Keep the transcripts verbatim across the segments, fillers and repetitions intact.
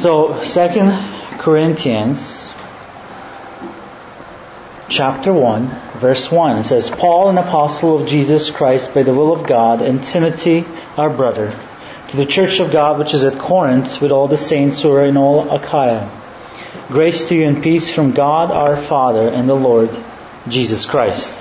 So, Second Corinthians chapter one, verse one, it says, Paul, an apostle of Jesus Christ by the will of God, and Timothy, our brother, to the church of God which is at Corinth, with all the saints who are in all Achaia. Grace to you and peace from God our Father and the Lord Jesus Christ.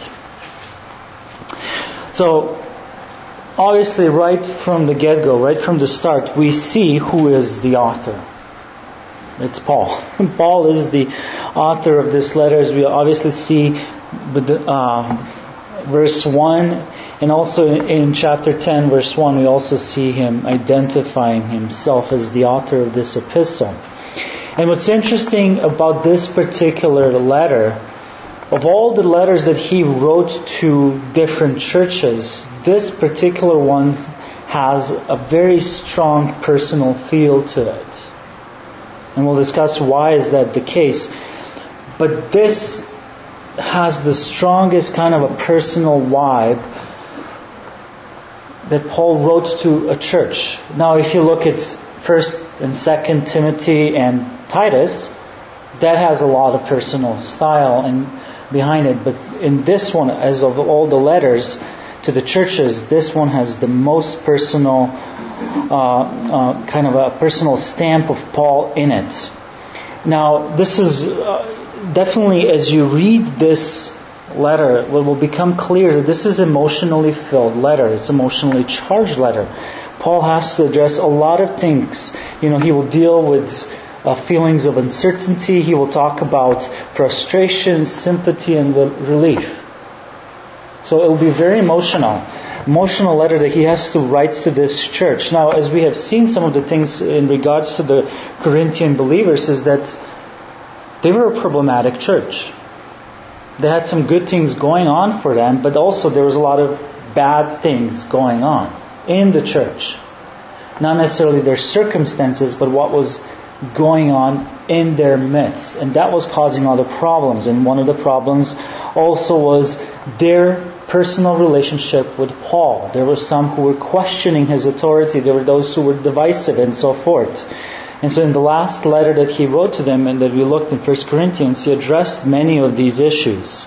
So, obviously right from the get-go, right from the start, we see who is the author. It's Paul. Paul is the author of this letter, as we obviously see with the, uh, verse one, and also in chapter ten, verse one, we also see him identifying himself as the author of this epistle. And what's interesting about this particular letter, of all the letters that he wrote to different churches, this particular one has a very strong personal feel to it. And we'll discuss why is that the case. But this has the strongest kind of a personal vibe that Paul wrote to a church. Now, if you look at First and Second Timothy and Titus, that has a lot of personal style and behind it. But in this one, as of all the letters to the churches, this one has the most personal, uh, uh, kind of a personal stamp of Paul in it. Now, this is uh, definitely, as you read this letter, what will become clear that this is emotionally filled letter. It's emotionally charged letter. Paul has to address a lot of things. You know, he will deal with uh, feelings of uncertainty. He will talk about frustration, sympathy, and the relief. So it will be very emotional. Emotional letter that he has to write to this church. Now, as we have seen some of the things in regards to the Corinthian believers, is that they were a problematic church. They had some good things going on for them, but also there was a lot of bad things going on in the church. Not necessarily their circumstances, but what was going on in their midst. And that was causing all the problems. And one of the problems also was their personal relationship with Paul. There were some who were questioning his authority. There were those who were divisive and so forth. And so in the last letter that he wrote to them and that we looked in First Corinthians, he addressed many of these issues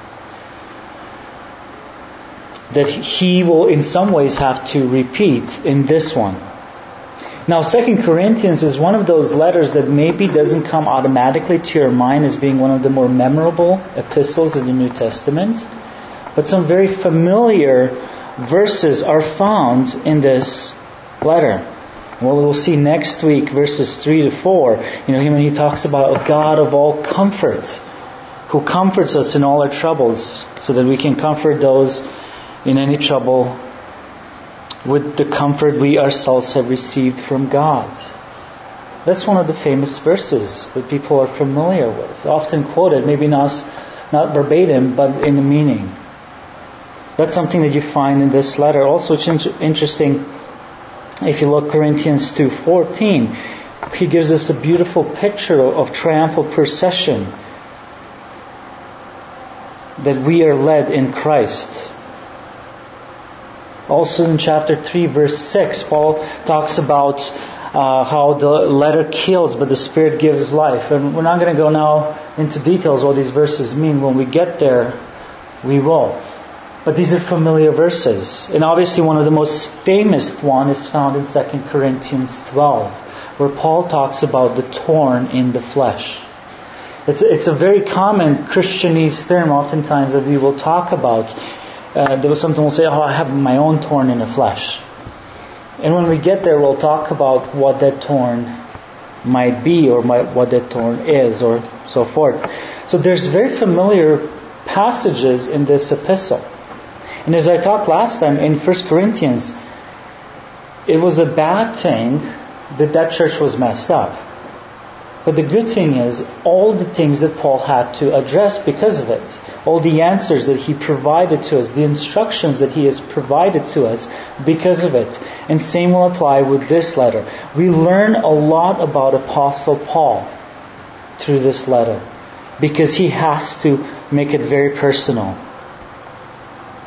that he will in some ways have to repeat in this one. Now, Second Corinthians is one of those letters that maybe doesn't come automatically to your mind as being one of the more memorable epistles in the New Testament. But some very familiar verses are found in this letter. Well, we'll see next week, verses three to four. You know, when he talks about a God of all comfort, who comforts us in all our troubles, so that we can comfort those in any trouble with the comfort we ourselves have received from God. That's one of the famous verses that people are familiar with, often quoted, maybe not, not verbatim, but in the meaning. That's something that you find in this letter. Also, it's in- interesting, if you look Corinthians two fourteen, he gives us a beautiful picture of triumphal procession, that we are led in Christ. Also in chapter three, verse six, Paul talks about uh, how the letter kills, but the Spirit gives life. And we're not going to go now into details what these verses mean. When we get there, we will. But these are familiar verses. And obviously one of the most famous one is found in Second Corinthians twelve, where Paul talks about the thorn in the flesh. It's, it's a very common Christianese term oftentimes that we will talk about. Uh, there was something we'll say, oh, I have my own thorn in the flesh. And when we get there, we'll talk about what that thorn might be, or might, what that thorn is, or so forth. So there's very familiar passages in this epistle. And as I talked last time in First Corinthians, it was a bad thing that that church was messed up. But the good thing is, all the things that Paul had to address because of it, all the answers that he provided to us, the instructions that he has provided to us because of it. And same will apply with this letter. We learn a lot about Apostle Paul through this letter, because he has to make it very personal.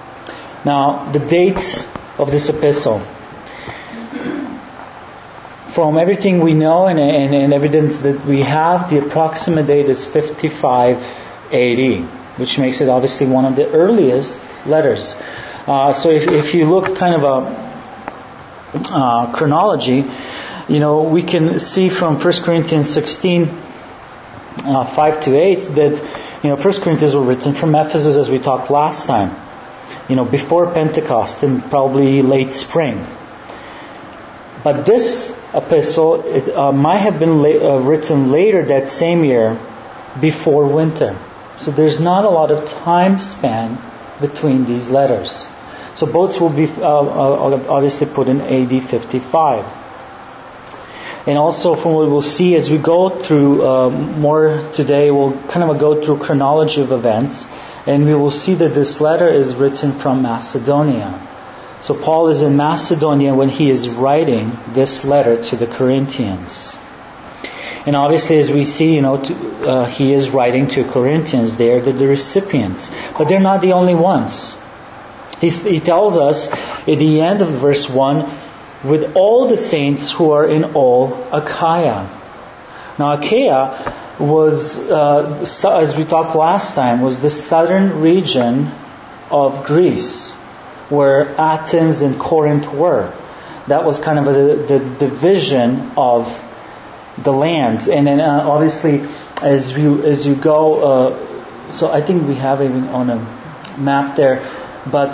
Now, the date of this epistle. from everything we know and, and, and evidence that we have, the approximate date is fifty-five A D, which makes it obviously one of the earliest letters. Uh, so if, if you look kind of a uh, chronology, you know, we can see from First Corinthians sixteen, uh, five to eight, that, you know, First Corinthians were written from Ephesus, as we talked last time, you know, before Pentecost and probably late spring. But this epistle it, uh, might have been la- uh, written later that same year, before winter. So there's not a lot of time span between these letters. So both will be uh, uh, obviously put in A D fifty-five. And also from what we'll see as we go through uh, more today, we'll kind of go through chronology of events, and we will see that this letter is written from Macedonia. So Paul is in Macedonia when he is writing this letter to the Corinthians. And obviously, as we see, you know, to, uh, he is writing to Corinthians. They are the, the recipients. But they're not the only ones. He's, he tells us at the end of verse one, with all the saints who are in all Achaia. Now Achaia was, uh, as we talked last time, was the southern region of Greece, where Athens and Corinth were. That was kind of a, the division of the lands. And then uh, obviously as you as you go, uh, so I think we have even on a map there, but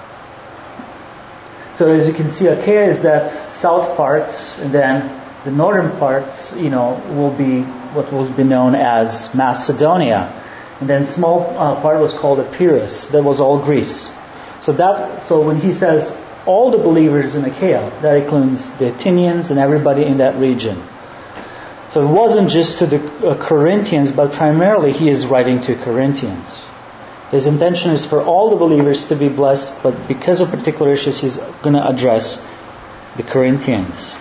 so as you can see, Achaia is that south part, and then the northern parts, you know, will be what will be known as Macedonia. And then small uh, part was called Epirus. That was all Greece. So that so when he says all the believers in Achaia, that includes the Athenians and everybody in that region. So it wasn't just to the uh, Corinthians, but primarily he is writing to Corinthians. His intention is for all the believers to be blessed, but because of particular issues, he's going to address the Corinthians.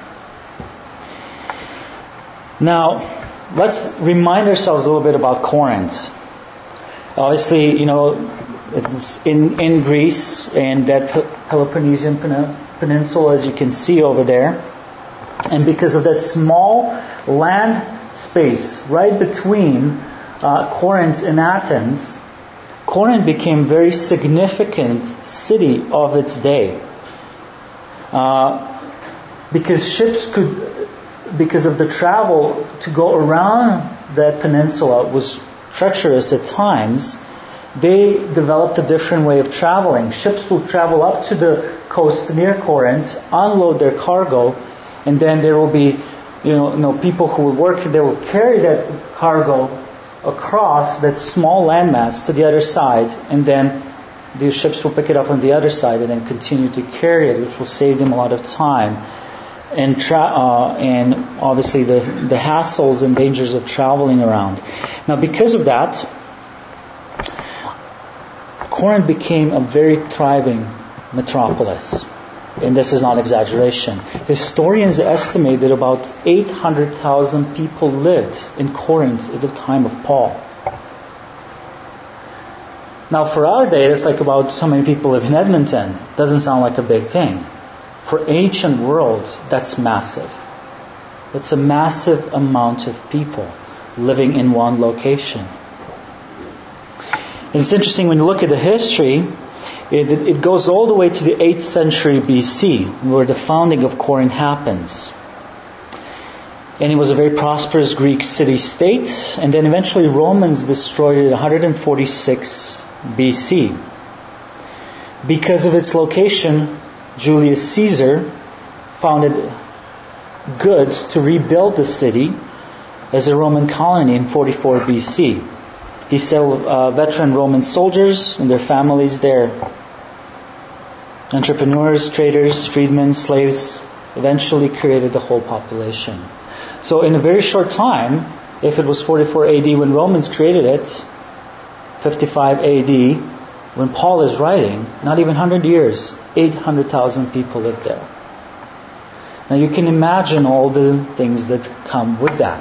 Now, let's remind ourselves a little bit about Corinth. Obviously, you know, it was in, in Greece and that Peloponnesian peninsula, as you can see over there. And because of that small land space right between uh, Corinth and Athens, Corinth became a very significant city of its day. Uh, because ships could, because of the travel to go around that peninsula was treacherous at times, they developed a different way of traveling. Ships will travel up to the coast near Corinth, unload their cargo, and then there will be, you know, you know people who will work, they will carry that cargo across that small landmass to the other side, and then these ships will pick it up on the other side and then continue to carry it, which will save them a lot of time and tra- uh, and obviously the the hassles and dangers of traveling around. Now, because of that, Corinth became a very thriving metropolis. And this is not exaggeration. Historians estimate that about eight hundred thousand people lived in Corinth at the time of Paul. Now, for our day, it's like about so many people live in Edmonton. Doesn't sound like a big thing. For ancient world, that's massive. It's a massive amount of people living in one location. And it's interesting when you look at the history. It, it goes all the way to the eighth century B C, where the founding of Corinth happens. And it was a very prosperous Greek city-state, and then eventually Romans destroyed it in one hundred forty-six B C. Because of its location, Julius Caesar found it good to rebuild the city as a Roman colony in forty-four B C. He settled uh, veteran Roman soldiers and their families there. Entrepreneurs, traders, freedmen, slaves eventually created the whole population. So in a very short time, if it was forty-four A D when Romans created it, fifty-five A D when Paul is writing, not even one hundred years, eight hundred thousand people lived there. Now you can imagine all the things that come with that.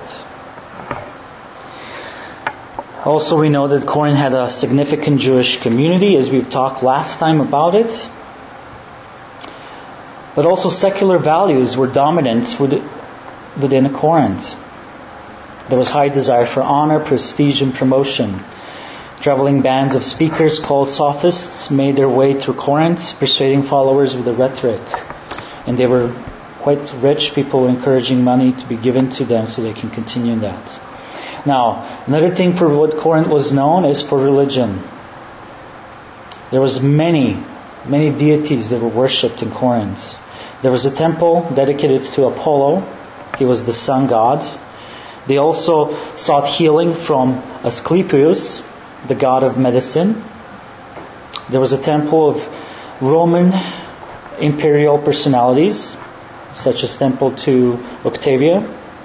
Also, we know that Corinth had a significant Jewish community, as we've talked last time about it. But also secular values were dominant with within Corinth. There was high desire for honor, prestige, and promotion. Traveling bands of speakers called sophists made their way through Corinth, persuading followers with the rhetoric. And they were quite rich people, encouraging money to be given to them so they can continue in that. Now, another thing for what Corinth was known is for religion. There was many, many deities that were worshipped in Corinth. There was a temple dedicated to Apollo. He was the sun god. They also sought healing from Asclepius, the god of medicine. There was a temple of Roman imperial personalities, such as temple to Octavia.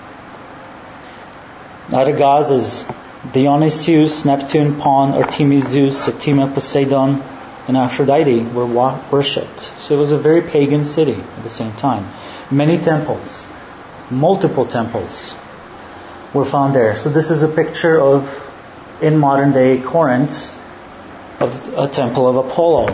Other gods as Dionysius, Neptune, Pan, Artemis, Zeus, Septima, Poseidon, and Aphrodite were worshipped. So it was a very pagan city at the same time. Many temples, multiple temples were found there. So this is a picture of, in modern day Corinth, of a temple of Apollo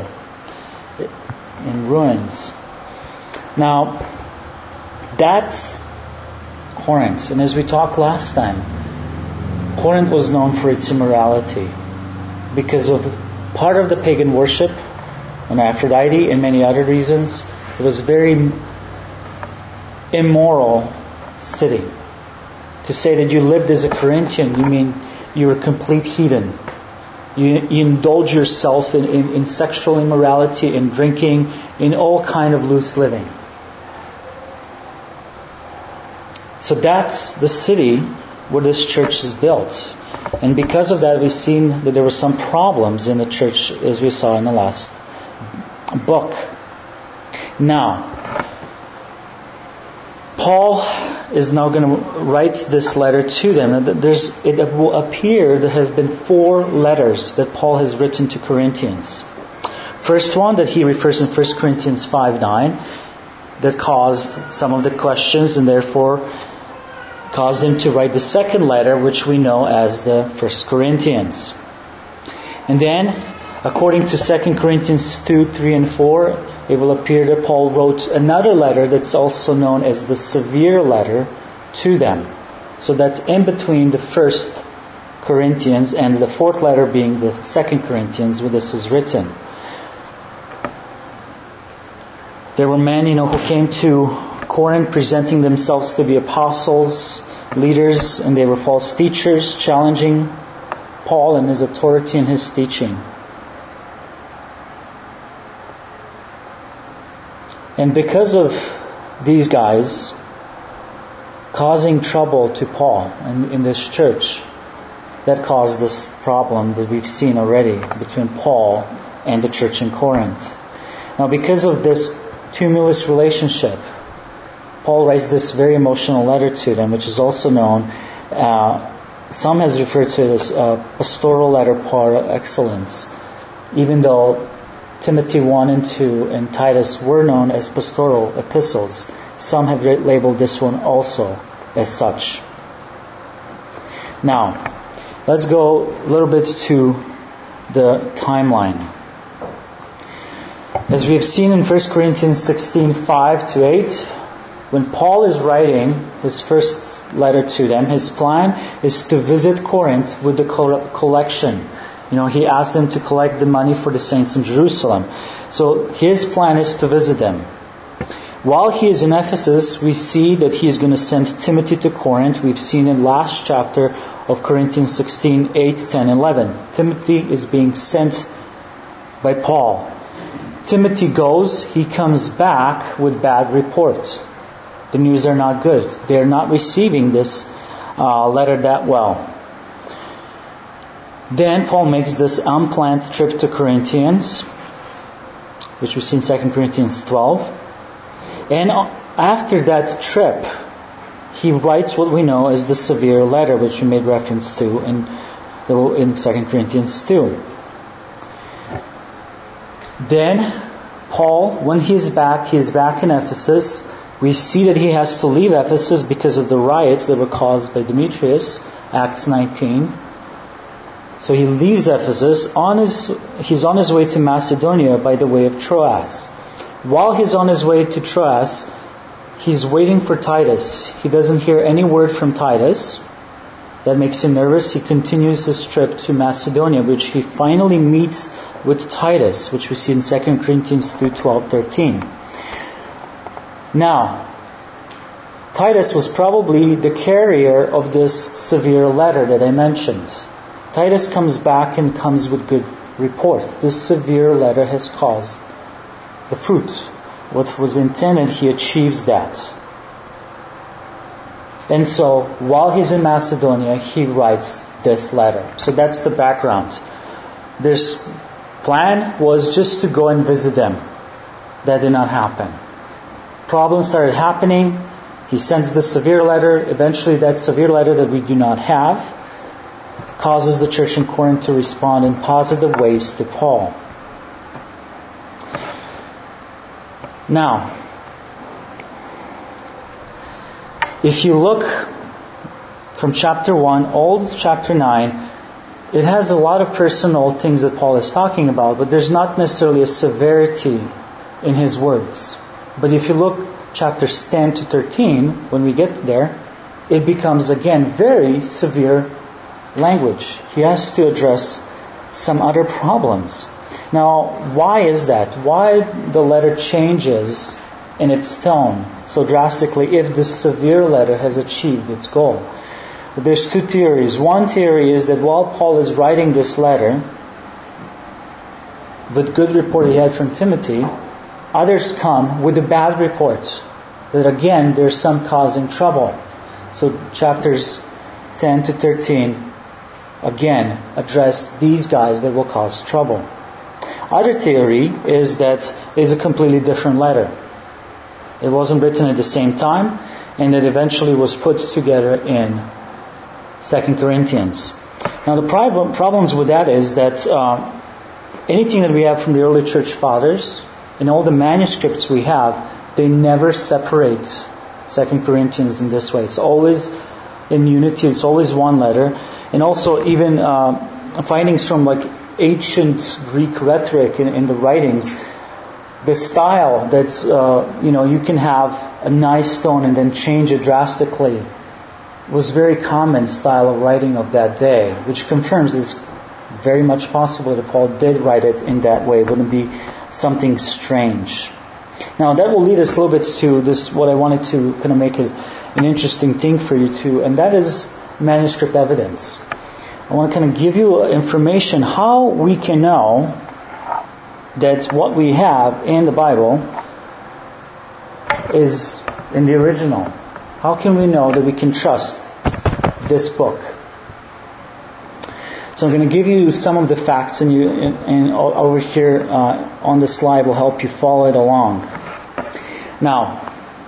in ruins. Now, that's Corinth. And as we talked last time, Corinth was known for its immorality because of part of the pagan worship on Aphrodite and many other reasons. It was a very immoral city. To say that you lived as a Corinthian, you mean you were a complete heathen. You, you indulge yourself in, in, in sexual immorality, in drinking, in all kind of loose living. So that's the city where this church is built. And because of that, we've seen that there were some problems in the church, as we saw in the last book. Now, Paul is now going to write this letter to them. There's, it will appear there have been four letters that Paul has written to Corinthians. First one that he refers in First Corinthians five nine, that caused some of the questions and therefore caused him to write the second letter, which we know as the First Corinthians. And then, according to Second Corinthians two, three, and four, it will appear that Paul wrote another letter that's also known as the severe letter to them. So that's in between the First Corinthians and the fourth letter being the Second Corinthians, where this is written. There were men, you know, who came to Corinth presenting themselves to be apostles, leaders, and they were false teachers, challenging Paul and his authority and his teaching. And because of these guys causing trouble to Paul in, in this church, that caused this problem that we've seen already between Paul and the church in Corinth. Now, because of this tumultuous relationship, Paul writes this very emotional letter to them, which is also known, uh, some has referred to it as a pastoral letter par excellence, even though Timothy one and two and Titus were known as pastoral epistles. Some have labeled this one also as such. Now, let's go a little bit to the timeline. As we have seen in First Corinthians sixteen, five to eight, when Paul is writing his first letter to them, his plan is to visit Corinth with the collection. You know, he asked them to collect the money for the saints in Jerusalem. So his plan is to visit them. While he is in Ephesus, we see that he is going to send Timothy to Corinth. We've seen in last chapter of Corinthians sixteen, eight, ten, eleven. Timothy is being sent by Paul. Timothy goes, he comes back with bad report. The news are not good. They are not receiving this uh, letter that well. Then Paul makes this unplanned trip to Corinthians, which we see in Second Corinthians twelve. And after that trip, he writes what we know as the severe letter, which we made reference to in, the, in Second Corinthians two. Then Paul, when he is back, he is back in Ephesus. We see that he has to leave Ephesus because of the riots that were caused by Demetrius, Acts nineteen. So he leaves Ephesus. On his, he's on his way to Macedonia by the way of Troas. While he's on his way to Troas, he's waiting for Titus. He doesn't hear any word from Titus. That makes him nervous. He continues his trip to Macedonia, which he finally meets with Titus, which we see in Second Corinthians two, twelve, thirteen. Now, Titus was probably the carrier of this severe letter that I mentioned. Titus comes back and comes with good report. This severe letter has caused the fruit. What was intended, he achieves that. And so, while he's in Macedonia, he writes this letter. So that's the background. This plan was just to go and visit them. That did not happen. Problems started happening. He sends the severe letter. Eventually, that severe letter that we do not have causes the church in Corinth to respond in positive ways to Paul. Now, if you look from chapter one all to chapter nine, it has a lot of personal things that Paul is talking about, but there's not necessarily a severity in his words. But if you look chapters ten to thirteen, when we get there, it becomes again very severe language. He has to address some other problems. Now, why is that? Why the letter changes in its tone so drastically if this severe letter has achieved its goal? There's two theories. One theory is that while Paul is writing this letter, with good report he had from Timothy, others come with a bad report that again there's some causing trouble. So chapters ten to thirteen again address these guys that will cause trouble. Other theory is that it's a completely different letter. It wasn't written at the same time, and it eventually was put together in Second Corinthians. Now the problem, problems with that is that uh, anything that we have from the early church fathers, in all the manuscripts we have, they never separate Second Corinthians in this way. It's always in unity, it's always one letter. And also even uh, findings from like ancient Greek rhetoric in, in the writings, the style that's, uh, you know, you can have a nice tone and then change it drastically was very common style of writing of that day, which confirms it's very much possible that Paul did write it in that way. It wouldn't be something strange. Now that will lead us a little bit to this, what I wanted to kind of make it an interesting thing for you too, and that is manuscript evidence. I want to kind of give you information how we can know that what we have in the Bible is in the original. How can we know that we can trust this book? So I'm going to give you some of the facts, and, you, and, and over here uh, on the slide will help you follow it along. Now,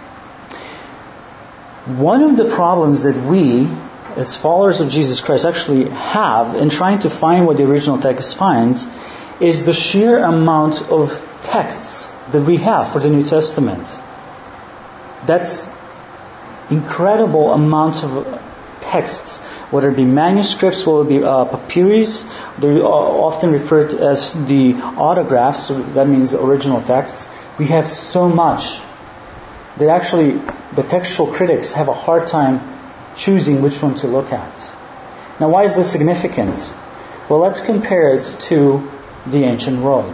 one of the problems that we, as followers of Jesus Christ, actually have in trying to find what the original text finds is the sheer amount of texts that we have for the New Testament. That's incredible amount of texts, whether it be manuscripts, whether it be uh, papyrus. They're often referred to as the autographs, so that means the original texts. We have so much that actually the textual critics have a hard time choosing which one to look at. Now, why is this significant? Well, let's compare it to the ancient world.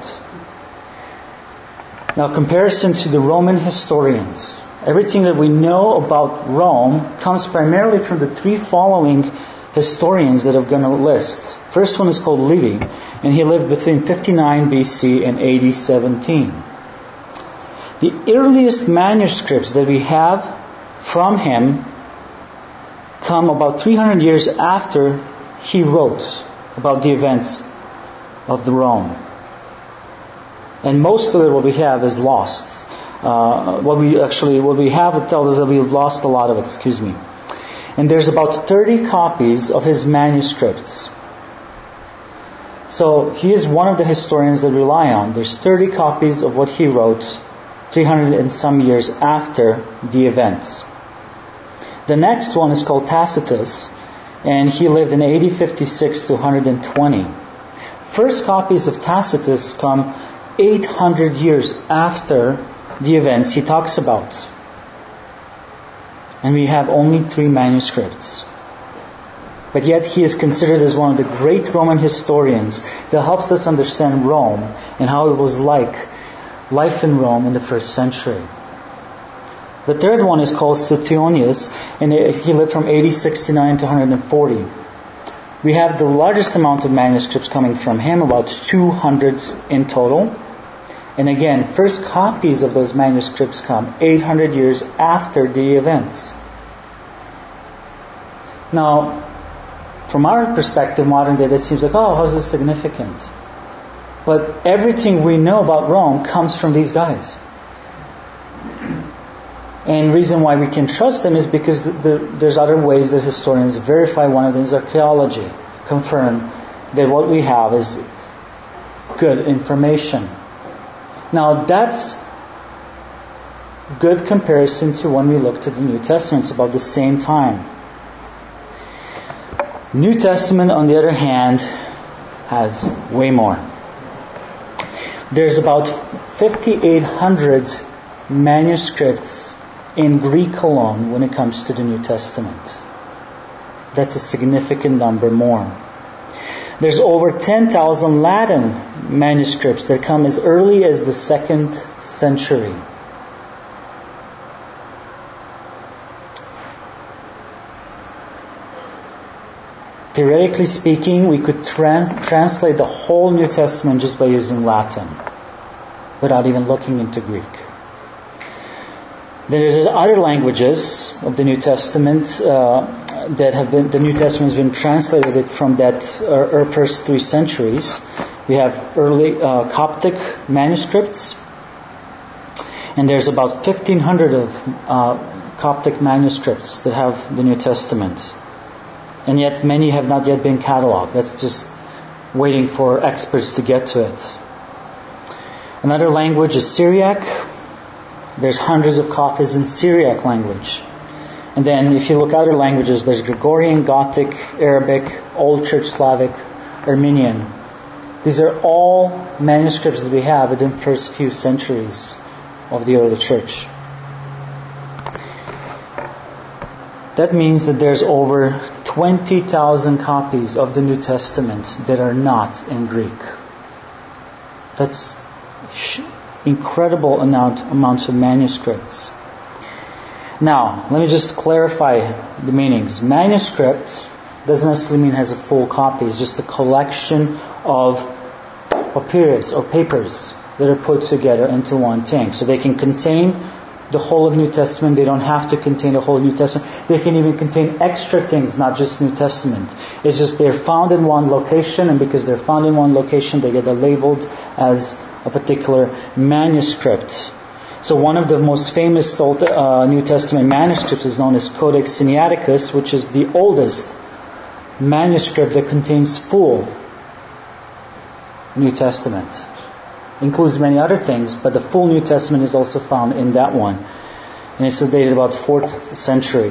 Now, comparison to the Roman historians. Everything that we know about Rome comes primarily from the three following historians that I'm going to list. First one is called Livy, and he lived between fifty-nine B C and A D seventeen. The earliest manuscripts that we have from him come about three hundred years after he wrote about the events of the Rome. And most of it, what we have, is lost. Uh, what we actually, what we have, it tells us that we've lost a lot of it, excuse me. And there's about thirty copies of his manuscripts. So he is one of the historians that rely on. There's thirty copies of what he wrote three hundred and some years after the events. The next one is called Tacitus, and he lived in A D fifty-six to one hundred twenty. First copies of Tacitus come eight hundred years after the events he talks about. And we have only three manuscripts. But yet he is considered as one of the great Roman historians that helps us understand Rome and how it was like life in Rome in the first century. The third one is called Suetonius, and he lived from A D sixty-nine to one hundred forty. We have the largest amount of manuscripts coming from him, about two hundred in total. And again, first copies of those manuscripts come eight hundred years after the events. Now, from our perspective, modern day, that seems like, oh, how's this significant? But everything we know about Rome comes from these guys. And the reason why we can trust them is because the, the, there's other ways that historians verify. One of them is archaeology. Confirm that what we have is good information. Now that's good comparison to when we look to the New Testament. It's about the same time. New Testament, on the other hand, has way more. There's about fifty-eight hundred manuscripts in Greek alone when it comes to the New Testament. That's a significant number more. There's over ten thousand Latin manuscripts that come as early as the second century. Theoretically speaking, we could trans- translate the whole New Testament just by using Latin, without even looking into Greek. Then there's other languages of the New Testament uh, that have been, the New Testament has been translated from that uh, first three centuries. We have early uh, Coptic manuscripts, and there's about fifteen hundred of uh, Coptic manuscripts that have the New Testament. And yet many have not yet been cataloged. That's just waiting for experts to get to it. Another language is Syriac. There's hundreds of copies in Syriac language. And then if you look at other languages, there's Gregorian, Gothic, Arabic, Old Church Slavic, Armenian. These are all manuscripts that we have within the first few centuries of the early church. That means that there's over twenty thousand copies of the New Testament that are not in Greek. That's incredible amount amounts of manuscripts. Now, let me just clarify the meanings. Manuscript doesn't necessarily mean it has a full copy. It's just a collection of papyrus or papers that are put together into one thing. So they can contain the whole of New Testament. They don't have to contain the whole New Testament. They can even contain extra things, not just New Testament. It's just they're found in one location, and because they're found in one location, they get labeled as a particular manuscript. So one of the most famous Old, uh, New Testament manuscripts is known as Codex Sinaiticus, which is the oldest manuscript that contains full New Testament. Includes many other things, but the full New Testament is also found in that one. And it's dated about fourth century.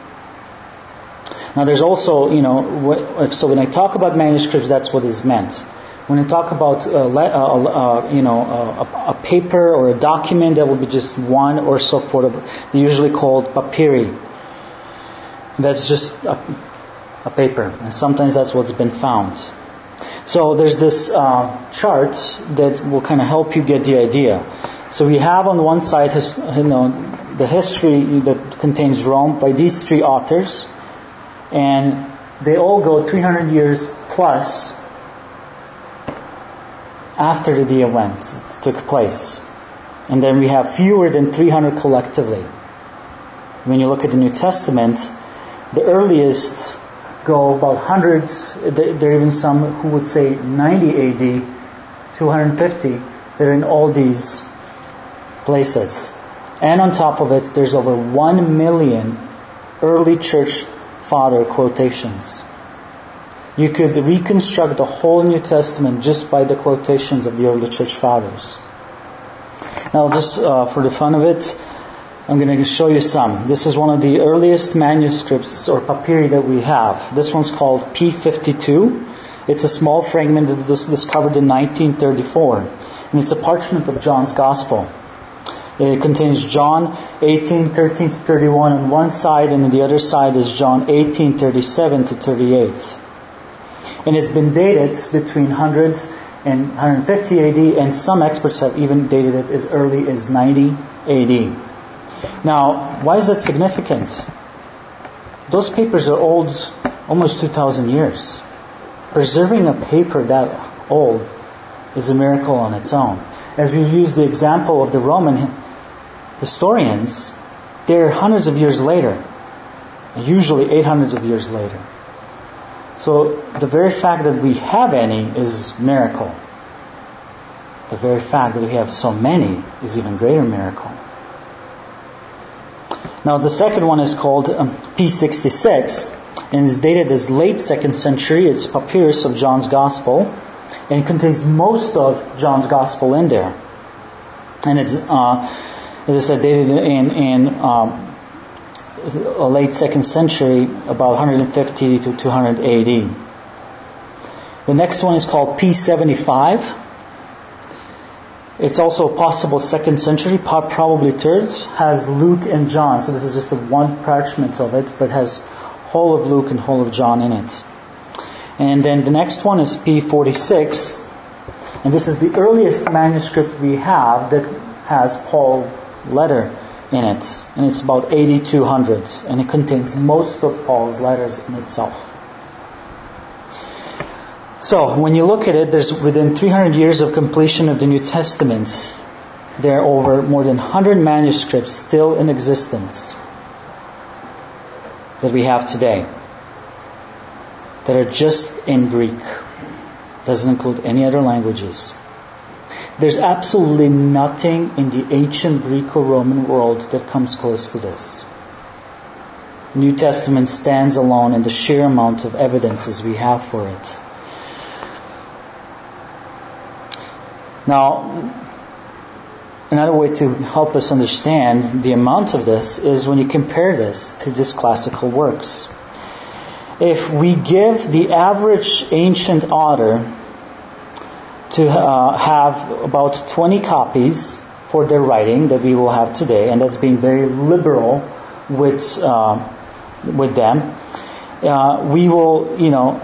Now there's also, you know, so when I talk about manuscripts, that's what is meant. When I talk about, uh, uh, uh, you know, uh, a, a paper or a document, that would be just one or so forth. They're usually called papyri. That's just a, a paper, and sometimes that's what's been found. So there's this uh, chart that will kind of help you get the idea. So we have on one side, his, you know, the history that contains Rome by these three authors, and they all go three hundred years plus after the events took place. And then we have fewer than three hundred collectively. When you look at the New Testament, the earliest go about hundreds. There are even some who would say ninety A D, two hundred fifty. They're in all these places. And on top of it, there's over one million early church father quotations. You could reconstruct the whole New Testament just by the quotations of the early church fathers. Now, just uh, for the fun of it, I'm going to show you some. This is one of the earliest manuscripts or papyri that we have. This one's called P fifty-two. It's a small fragment that was discovered in nineteen thirty-four. And it's a parchment of John's Gospel. It contains John eighteen, thirteen to thirty-one on one side, and on the other side is John eighteen, thirty-seven to thirty-eight. And it's been dated between one hundred and one hundred fifty A D, and some experts have even dated it as early as ninety A D. Now, why is that significant? Those papers are old, almost two thousand years. Preserving a paper that old is a miracle on its own. As we use the example of the Roman historians, they're hundreds of years later, usually eight hundreds of years later. So the very fact that we have any is miracle. The very fact that we have so many is even greater miracle. Now the second one is called um, P sixty-six, and is dated as late second century. It's papyrus of John's Gospel, and it contains most of John's Gospel in there. And it's, uh, as I said, dated in, in um, a late second century, about one hundred fifty to two hundred A D. The next one is called P seventy-five. It's also possible second century, probably third. Has Luke and John. So this is just a one parchment of it, but has whole of Luke and whole of John in it. And then the next one is P forty-six. And this is the earliest manuscript we have that has Paul's letter in it. And it's about eighty-two hundred. And it contains most of Paul's letters in itself. So, when you look at it, there's within three hundred years of completion of the New Testament, there are over more than one hundred manuscripts still in existence that we have today that are just in Greek. Doesn't include any other languages. There's absolutely nothing in the ancient Greco-Roman world that comes close to this. The New Testament stands alone in the sheer amount of evidences we have for it. Now, another way to help us understand the amount of this is when you compare this to these classical works. If we give the average ancient author to uh, have about twenty copies for their writing that we will have today, and that's being very liberal with uh, with them, uh, we will, you know,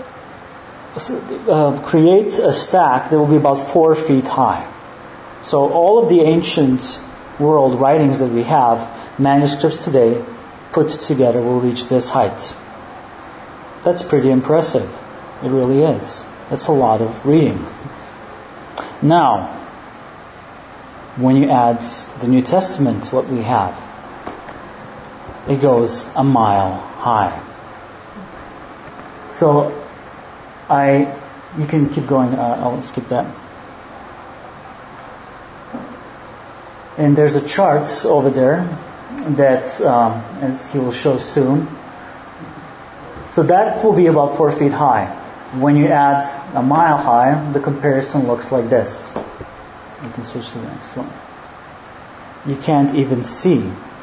Uh, create a stack that will be about four feet high. So all of the ancient world writings that we have, manuscripts today, put together will reach this height. That's pretty impressive. It really is. That's a lot of reading. Now, when you add the New Testament, what we have, it goes a mile high. So, I, you can keep going, uh, I'll skip that. And there's a chart over there that, um, as he will show soon. So that will be about four feet high. When you add a mile high, the comparison looks like this. You can switch to the next one. You can't even see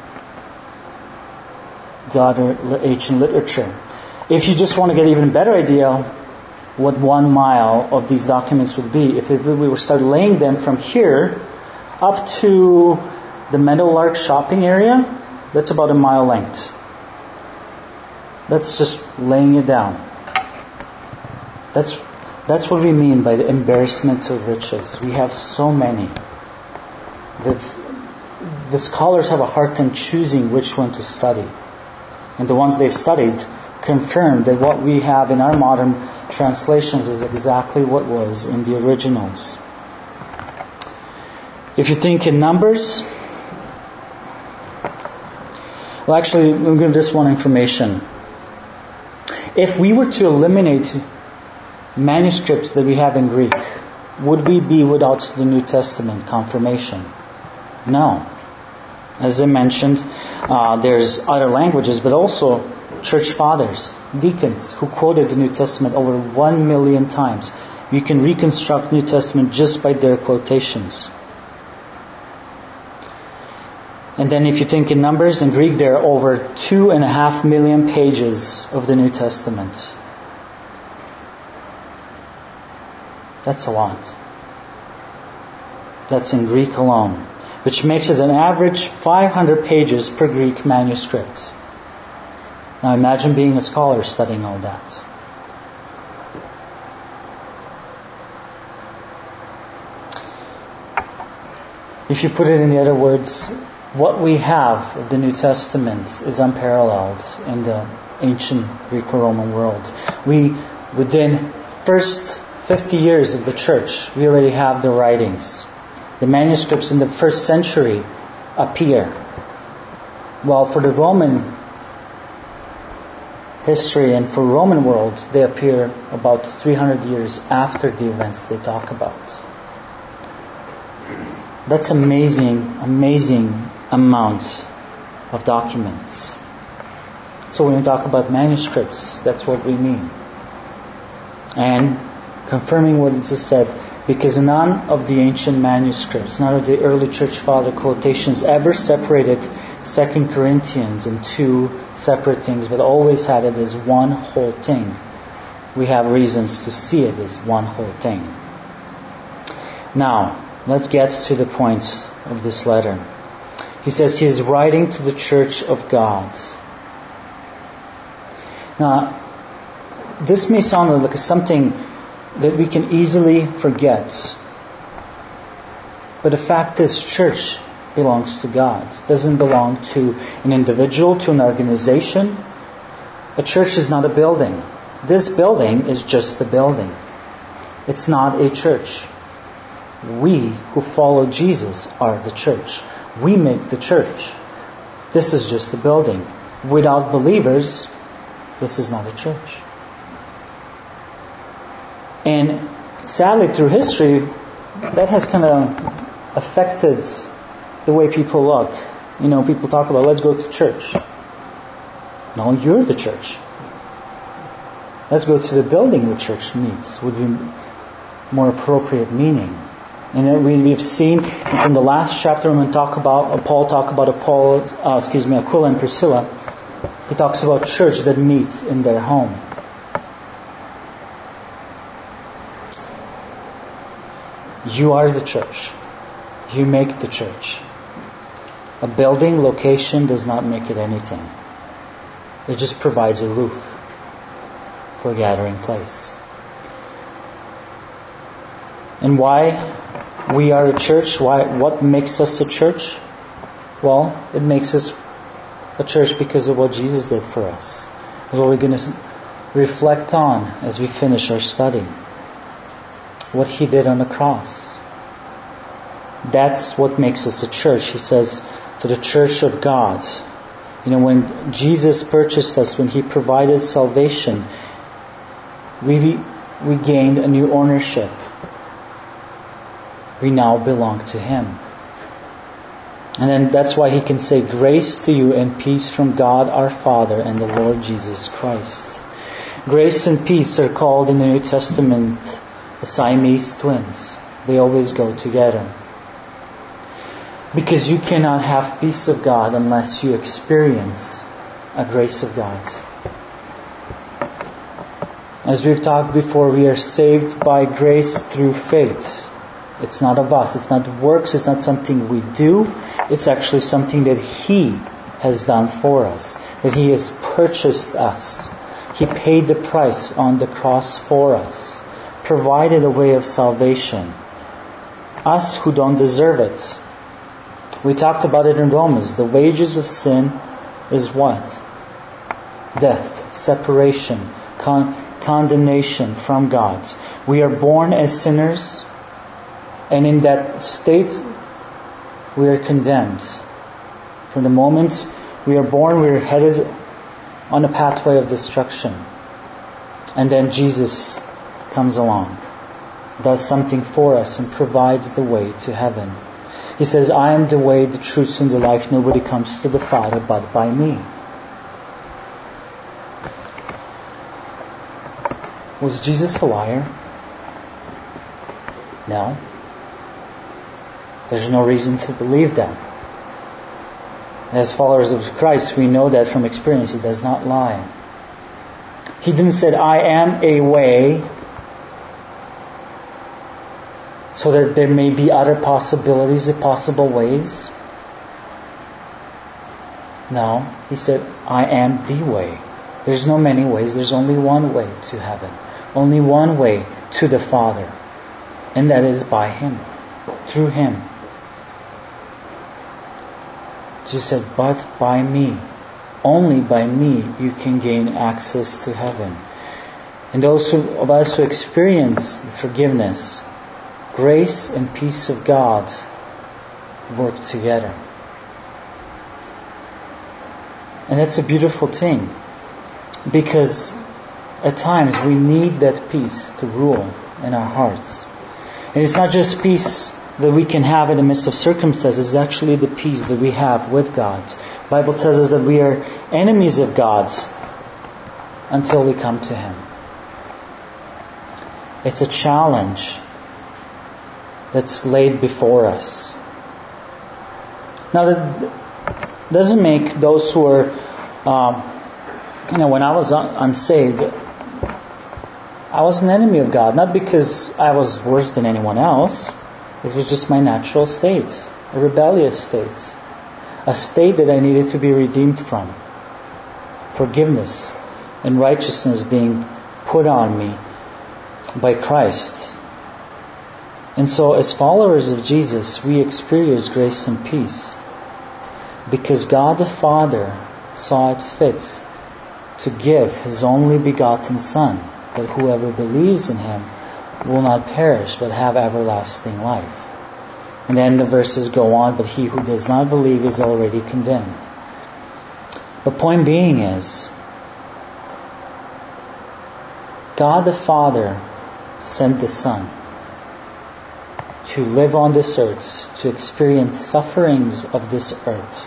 the other ancient literature. If you just want to get an even better idea what one mile of these documents would be, if it, we were start laying them from here up to the Meadowlark shopping area, that's about a mile length. That's just laying it down. That's that's what we mean by the embarrassment of riches. We have so many that the scholars have a hard time choosing which one to study. And the ones they've studied confirm that what we have in our modern translations is exactly what was in the originals. If you think in numbers, well, actually, we'll give this one information. If we were to eliminate manuscripts that we have in Greek, would we be without the New Testament confirmation? No. As I mentioned, uh, there's other languages, but also church fathers, deacons, who quoted the New Testament over one million times. You can reconstruct New Testament just by their quotations. And then if you think in numbers, in Greek there are over two and a half million pages of the New Testament. That's a lot. That's in Greek alone. which makes it an average five hundred pages per Greek manuscript. Now imagine being a scholar studying all that. If you put it in the other words, what we have of the New Testament is unparalleled in the ancient Greco-Roman world. We, within first fifty years of the church, we already have the writings. The manuscripts in the first century appear. While for the Roman history and for Roman world, they appear about three hundred years after the events they talk about. That's amazing, amazing amount of documents. So when we talk about manuscripts, that's what we mean. And confirming what it just said, because none of the ancient manuscripts, none of the early church father quotations ever separated Second Corinthians in two separate things, but always had it as one whole thing. We have reasons to see it as one whole thing. Now, let's get to the point of this letter. He says he is writing to the church of God. Now, this may sound like something that we can easily forget. But the fact is, church belongs to God. It doesn't belong to an individual, to an organization. A church is not a building. This building is just a building. It's not a church. We who follow Jesus are the church. We make the church. This is just the building. Without believers, this is not a church. And sadly, through history, that has kind of affected the way people look. You know, people talk about, let's go to church. No, you're the church. Let's go to the building where church meets, would be more appropriate meaning. And we, we've seen from the last chapter when we talk about, uh, Paul talk about Apollo, uh, excuse me, Aquila and Priscilla. He talks about church that meets in their home. You are the church. You make the church. A building location does not make it anything. It just provides a roof for a gathering place. And why we are a church? Why? What makes us a church? Well, it makes us a church because of what Jesus did for us. That's what we're going to reflect on as we finish our study. What He did on the cross. That's what makes us a church. He says, to the church of God. You know, when Jesus purchased us, when He provided salvation, we we gained a new ownership. We now belong to Him. And then that's why He can say, grace to you and peace from God our Father and the Lord Jesus Christ. Grace and peace are called in the New Testament the Siamese twins. They always go together. Because you cannot have peace of God unless you experience a grace of God. As we've talked before, we are saved by grace through faith. It's not of us. It's not works. It's not something we do. It's actually something that He has done for us. That He has purchased us. He paid the price on the cross for us. Provided a way of salvation. Us who don't deserve it. We talked about it in Romans. The wages of sin is what? Death, separation, con- condemnation from God. We are born as sinners, and in that state we are condemned. From the moment we are born, we are headed on a pathway of destruction. And then Jesus comes along, does something for us, and provides the way to heaven. He says, I am the way, the truth, and the life. Nobody comes to the Father but by me. Was Jesus a liar? No. There's no reason to believe that. As followers of Christ, we know that from experience. He does not lie. He didn't say, I am a way, so that there may be other possibilities, possible ways? No. He said, I am the way. There's no many ways. There's only one way to heaven. Only one way to the Father. And that is by Him. Through Him. Jesus said, but by me. Only by me you can gain access to heaven. And those who, of us who experience forgiveness, grace and peace of God work together. And that's a beautiful thing. Because at times we need that peace to rule in our hearts. And it's not just peace that we can have in the midst of circumstances, it's actually the peace that we have with God. The Bible tells us that we are enemies of God until we come to Him. It's a challenge that's laid before us. Now that doesn't make those who are, um, you know, when I was un- unsaved, I was an enemy of God. Not because I was worse than anyone else. It was just my natural state. A rebellious state. A state that I needed to be redeemed from. Forgiveness and righteousness being put on me by Christ. And so as followers of Jesus, we experience grace and peace. Because God the Father saw it fit to give His only begotten Son, that whoever believes in Him will not perish but have everlasting life. And then the verses go on, but he who does not believe is already condemned. The point being is, God the Father sent the Son to live on this earth, to experience sufferings of this earth,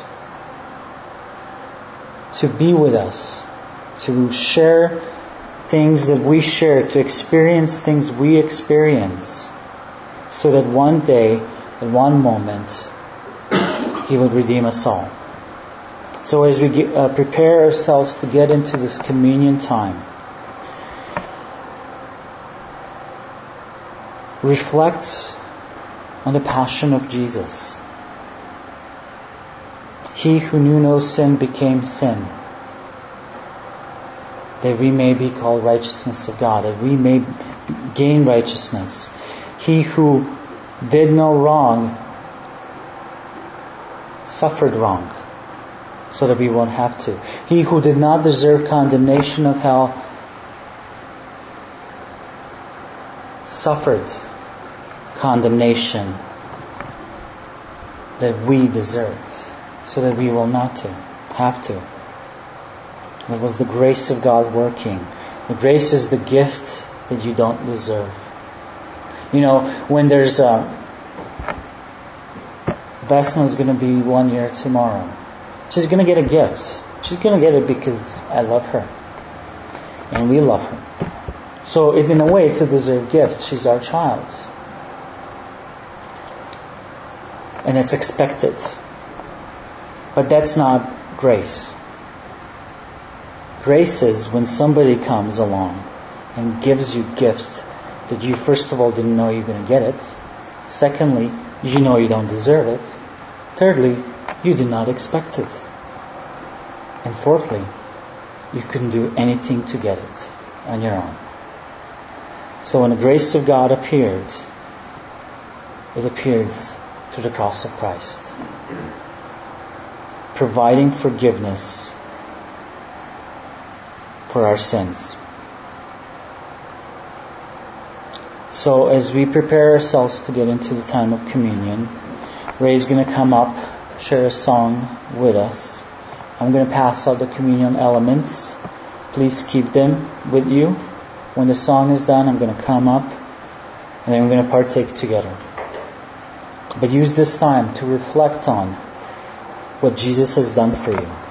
to be with us, to share things that we share, to experience things we experience, so that one day, in one moment, He would redeem us all. So as we get, uh, prepare ourselves to get into this communion time, reflect on the passion of Jesus. He who knew no sin became sin, that we may be called righteousness of God, that we may gain righteousness. He who did no wrong suffered wrong, so that we won't have to. He who did not deserve condemnation of hell suffered condemnation that we deserved, so that we will not to have to. It was the grace of God working. The grace is the gift that you don't deserve. You know, when there's a Vesna's going to be one year tomorrow, she's going to get a gift. She's going to get it because I love her. And we love her. So in a way, it's a deserved gift. She's our child. And it's expected. But that's not grace. Grace is when somebody comes along and gives you gifts that you first of all didn't know you were going to get it. Secondly, you know you don't deserve it. Thirdly, you did not expect it. And fourthly, you couldn't do anything to get it on your own. So when the grace of God appeared, it appeared through the cross of Christ, providing forgiveness for our sins. So as we prepare ourselves to get into the time of communion, Ray's going to come up, share a song with us. I'm going to pass out the communion elements. Please keep them with you. When the song is done, I'm going to come up and then we're going to partake together. But use this time to reflect on what Jesus has done for you.